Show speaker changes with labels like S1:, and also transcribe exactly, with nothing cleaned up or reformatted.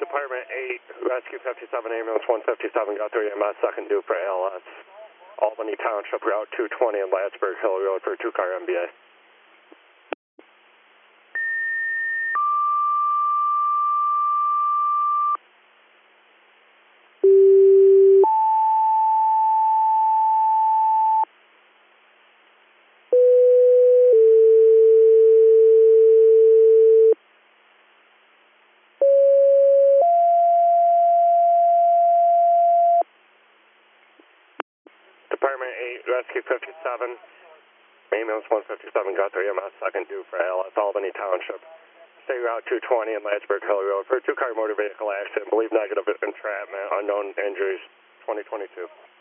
S1: Department eight, Rescue fifty-seven, Ambulance one fifty-seven, got three E M S, second due for A L S. Albany Township, Route two twenty and Plattsburgh Hill Road for two-car M B A. Department eight, Rescue fifty-seven, Ambulance one fifty-seven, got three E M S, second due for A L S, Albany Township. State Route two twenty and Plattsburgh Hill Road for a two-car motor vehicle accident. Believe negative entrapment, unknown injuries, twenty twenty-two.